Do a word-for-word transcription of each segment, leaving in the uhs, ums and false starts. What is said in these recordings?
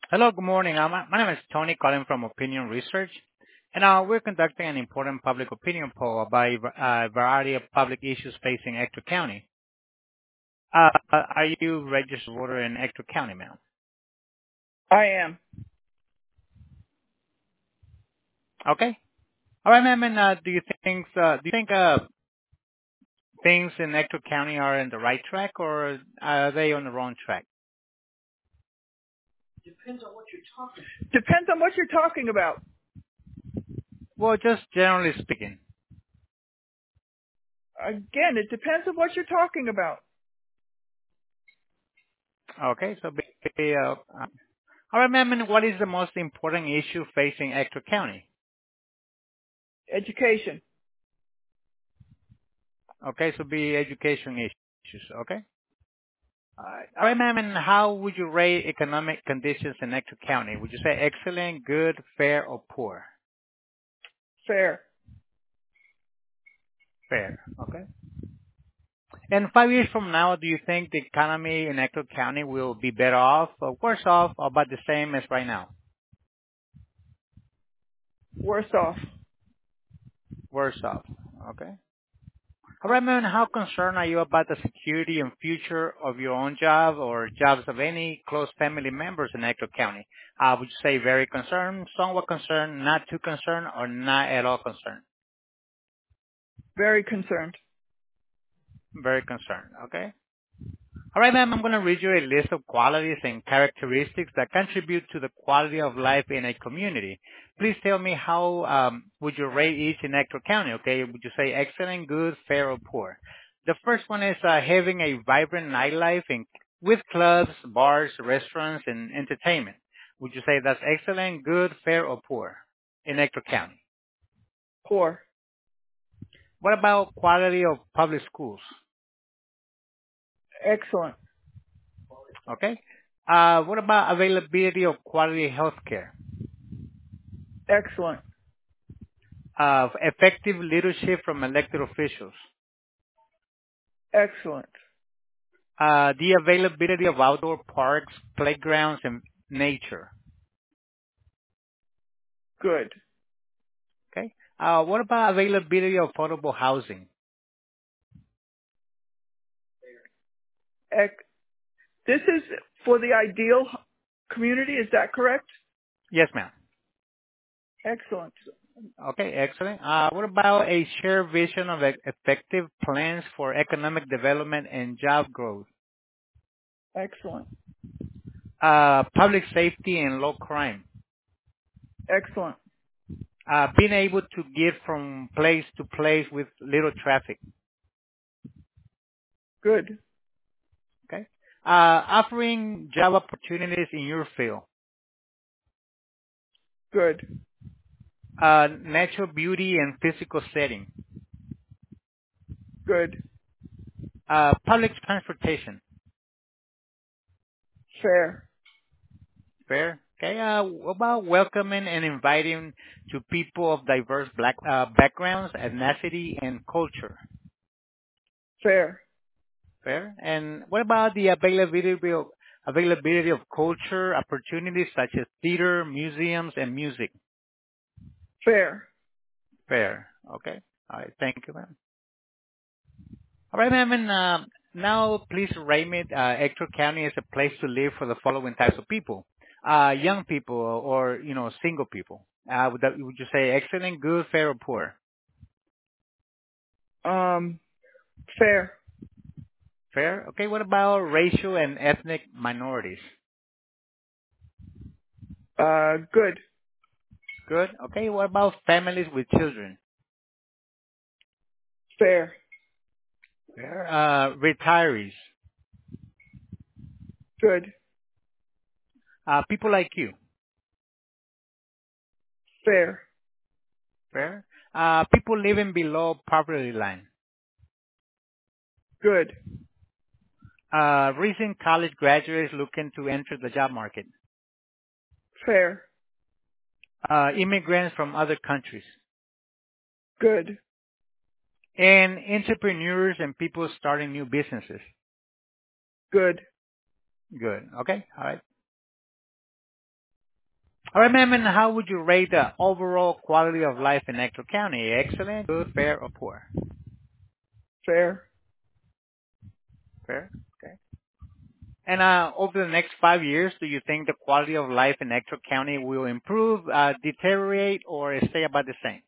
Hello, good morning. Uh, My my name is Tony, calling from Opinion Research, and uh, we're conducting an important public opinion poll about a v- uh, variety of public issues facing Ector County. Uh, uh, Are you registered voter in Ector County, ma'am? I am. Okay. All right, ma'am. And uh, do you think uh, do you think uh, things in Ector County are in the right track, or are they on the wrong track? Depends on what you're talking about. Well, just generally speaking. Again, it depends on what you're talking about. Okay. So, be- uh, uh, all right, ma'am. And what is the most important issue facing Ector County? Education. Okay, so be education issues. Okay. All right. All right, ma'am. And how would you rate economic conditions in Ector County? Would you say excellent, good, fair, or poor? Fair. Fair. Okay. And five years from now, do you think the economy in Ector County will be better off, or worse off, or about the same as right now? Worse off. Worse off. Okay. All right, ma'am. How concerned are you about the security and future of your own job or jobs of any close family members in Ector County? Uh, would you say very concerned, somewhat concerned, not too concerned, or not at all concerned? Very concerned. Very concerned. Okay. All right, ma'am. I'm going to read you a list of qualities and characteristics that contribute to the quality of life in a community. Please tell me how um, would you rate each in Ector County? Okay. Would you say excellent, good, fair, or poor? The first one is uh, having a vibrant nightlife in, with clubs, bars, restaurants, and entertainment. Would you say that's excellent, good, fair, or poor in Ector County? Poor. What about quality of public schools? Excellent. Okay. Uh, what about availability of quality health care? Excellent. Of effective leadership from elected officials? Excellent. Uh, the availability of outdoor parks, playgrounds, and nature? Good. Okay. Uh, what about availability of affordable housing? Ec- this is for the ideal h- community, is that correct? Yes, ma'am. Excellent. Okay, excellent. Uh, what about a shared vision of e- effective plans for economic development and job growth? Excellent. Uh, public safety and low crime? Excellent. Uh, being able to get from place to place with little traffic? Good. Okay. Uh, offering job opportunities in your field? Good. Uh, natural beauty and physical setting? Good. Uh, public transportation? Fair. Fair. Okay. Uh, what about welcoming and inviting to people of diverse black uh, backgrounds, ethnicity, and culture? Fair. Fair. And what about the availability of availability of culture opportunities such as theater, museums, and music? Fair. Fair. Okay. All right. Thank you, ma'am. All right, ma'am. And uh, now, please rate me uh, Ector County as a place to live for the following types of people: uh, young people, or you know, single people. Uh, would, that, would you say excellent, good, fair, or poor? Um, fair. Fair. Okay. What about racial and ethnic minorities? Uh, good. Good. Okay. What about families with children? Fair. Fair. Uh, retirees. Good. Uh, people like you. Fair. Fair. Uh, people living below poverty line. Good. Uh, recent college graduates looking to enter the job market. Fair. Uh, immigrants from other countries. Good. And entrepreneurs and people starting new businesses. Good. Good. Okay. All right. All right, ma'am, and how would you rate the overall quality of life in Ector County? Excellent, good, fair, or poor? Fair. Fair, okay. And uh, over the next five years, do you think the quality of life in Ector County will improve, uh, deteriorate, or stay about the same?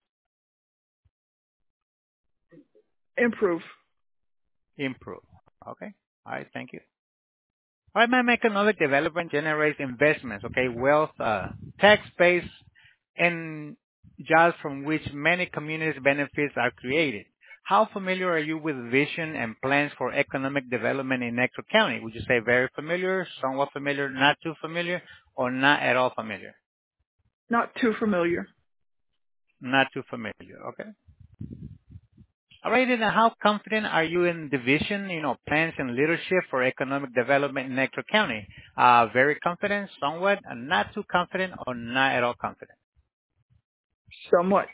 Improve. Improve. Okay. All right, thank you. All right, ma'am, economic development generates investments, okay, wealth, uh, tax base, and jobs from which many communities' benefits are created. How familiar are you with vision and plans for economic development in Ector County? Would you say very familiar, somewhat familiar, not too familiar, or not at all familiar? Not too familiar. Not too familiar, okay. All right, and how confident are you in the vision, you know, plans and leadership for economic development in Ector County? Uh, very confident, somewhat, uh, not too confident, or not at all confident? Somewhat.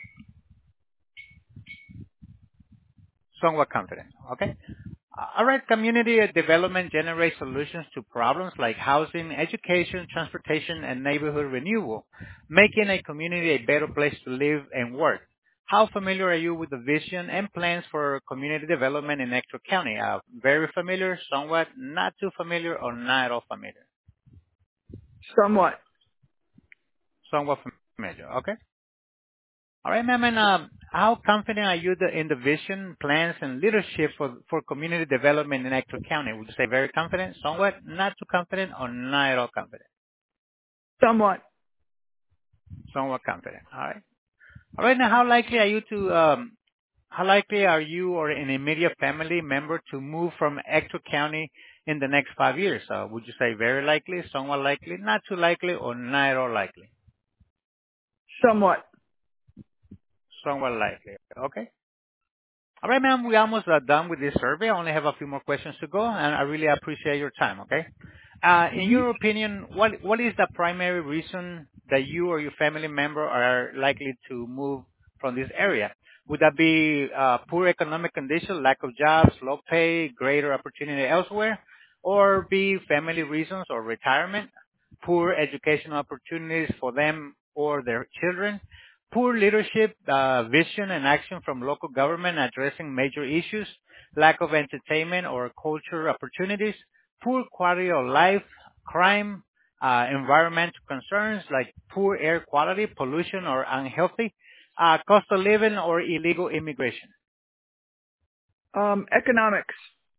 Somewhat confident, okay? Uh, All right, community development generates solutions to problems like housing, education, transportation, and neighborhood renewal, making a community a better place to live and work. How familiar are you with the vision and plans for community development in Ector County? Uh, very familiar, somewhat, not too familiar, or not at all familiar? Somewhat. Somewhat familiar, okay? All right, ma'am, and um, how confident are you the, in the vision, plans, and leadership for, for community development in Ector County? Would you say very confident, somewhat, not too confident, or not at all confident? Somewhat. Somewhat confident. All right. All right, now how likely are you to, um, how likely are you or an immediate family member to move from Ector County in the next five years? Uh, would you say very likely, somewhat likely, not too likely, or not at all likely? Somewhat. Somewhat likely. Okay. All right, ma'am, we're almost uh, done with this survey. I only have a few more questions to go, and I really appreciate your time, okay? Uh, in hmm your opinion, what what is the primary reason that you or your family member are likely to move from this area? Would that be uh, poor economic condition, lack of jobs, low pay, greater opportunity elsewhere, or be family reasons or retirement, poor educational opportunities for them or their children, poor leadership, uh, vision and action from local government addressing major issues, lack of entertainment or culture opportunities, poor quality of life, crime, uh, environmental concerns like poor air quality, pollution or unhealthy, uh, cost of living or illegal immigration. Um, economics.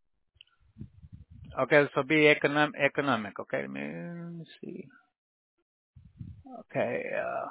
Okay, so be economic, economic. Okay, let me see. Okay, uh,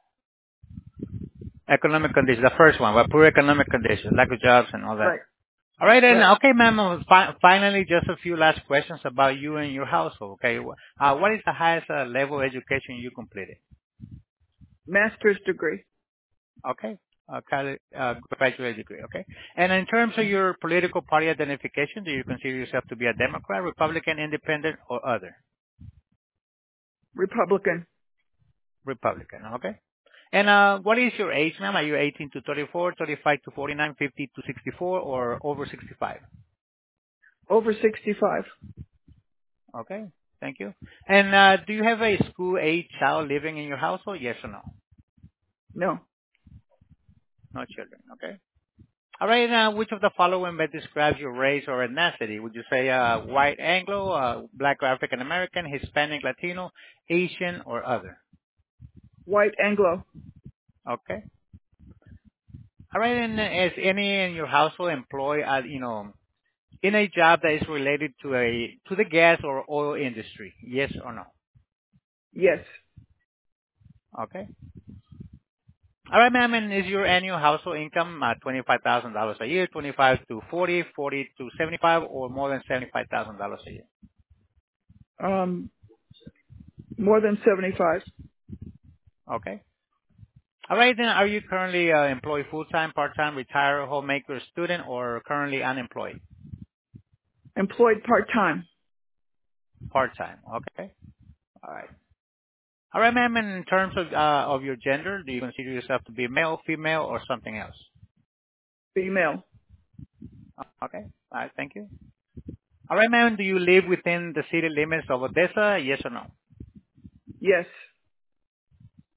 economic conditions. The first one, well, poor economic conditions, lack of jobs and all that. Right. All right, then. Right. Okay, ma'am. uh, fi- Finally, just a few last questions about you and your household. Okay, uh, what is the highest uh, level of education you completed? Master's degree. Okay, uh, college, uh, graduate degree. Okay, and in terms of your political party identification, do you consider yourself to be a Democrat, Republican, Independent, or other? Republican. Republican. Okay. And uh, what is your age, ma'am? Are you eighteen to thirty-four, thirty-five to forty-nine, fifty to sixty-four, or over sixty-five? Over sixty-five. Okay. Thank you. And uh, do you have a school-age child living in your household? Yes or no? No. No children. Okay. All right. Now, which of the following best describes your race or ethnicity? Would you say uh, white Anglo, uh, black or African American, Hispanic, Latino, Asian, or other? White Anglo. Okay. All right. And is any in your household employed, uh, you know, in a job that is related to a to the gas or oil industry? Yes or no? Yes. Okay. All right, ma'am. And is your annual household income uh, twenty-five thousand dollars a year, twenty-five to forty, forty to seventy-five, or more than seventy-five thousand dollars a year? Um, more than seventy-five. Okay. All right, then. Are you currently uh, employed full-time, part-time, retired, homemaker, student, or currently unemployed? Employed part-time. Part-time. Okay. All right. All right, ma'am. And in terms of uh, of your gender, do you consider yourself to be male, female, or something else? Female. Okay. All right. Thank you. All right, ma'am. Do you live within the city limits of Odessa? Yes or no? Yes.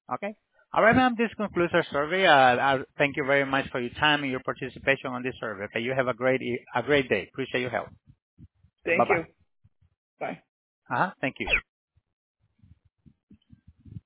Okay. All right, ma'am. This concludes our survey. Uh, I thank you very much for your time and your participation on this survey. Okay. You have a great e- a great day. Appreciate your help. Bye Thank bye. you. Bye. Uh huh. Thank you.